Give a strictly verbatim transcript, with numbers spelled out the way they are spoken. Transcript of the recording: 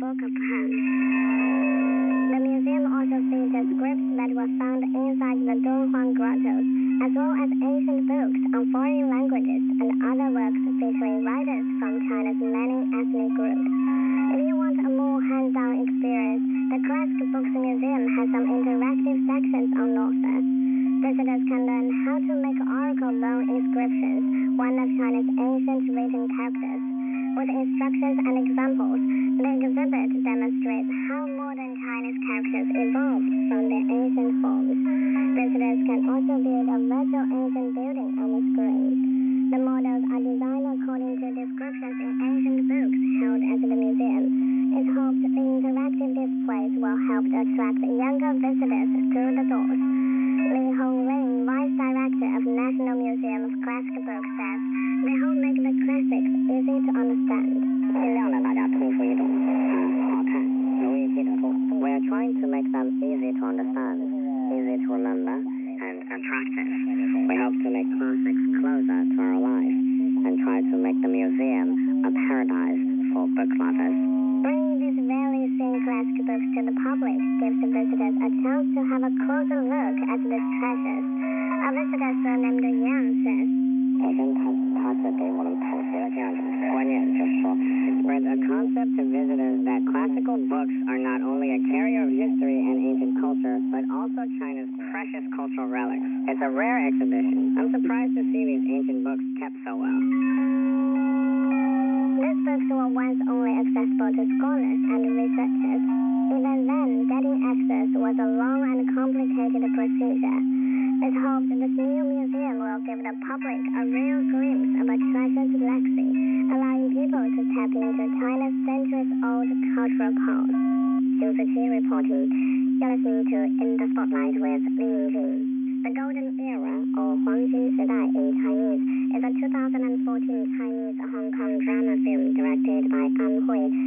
book of poems. The museum also features scripts that were found inside the Dunhuang grottos, as well as ancient books on foreign languages and other works featuring writers from China's many ethnic groups. If you want a more hands-on experience, the Classic Books Museum has some interactive sections on Northern. Visitors can learn how to make oracle bone inscriptions, one of China's ancient written characters. With instructions and examples, the exhibit demonstrates how modern Chinese characters evolved from their ancient forms. Visitors can also build a virtual ancient building on the screen. The models are designed according to descriptions in ancient books held at the museum. It's hoped the interactive displays will help to attract younger visitors through the doors. Li Hongling, Vice Director of National Museum of Classic Books, says they hope make the classics easy to understand. We are trying to make them easy to understand, easy to remember, and attractive. We hope to make classics closer to our lives and try to make the museum a paradise for book lovers. Bringing these rarely seen classic books to the public gives the visitors a chance to have a closer look at these treasures. A visitor surnamed Yang says, spread a concept to visitors that classical books are not only a carrier of history and ancient culture, but also China's precious cultural relics. It's a rare exhibition. I'm surprised to see these ancient books kept so well. These books were once only accessible to scholars and researchers. Even then, getting access was a long and complicated procedure. It's hoped this new museum will give the public a real glimpse of a treasured legacy, allowing people to tap into China's centuries-old cultural pulse. Xu Ziqi reporting. You're listening to In the Spotlight with Li Yingjing. The Golden Era, or Huangjin Shidai in Chinese, is a two thousand fourteen Chinese Hong Kong drama film directed by An Hui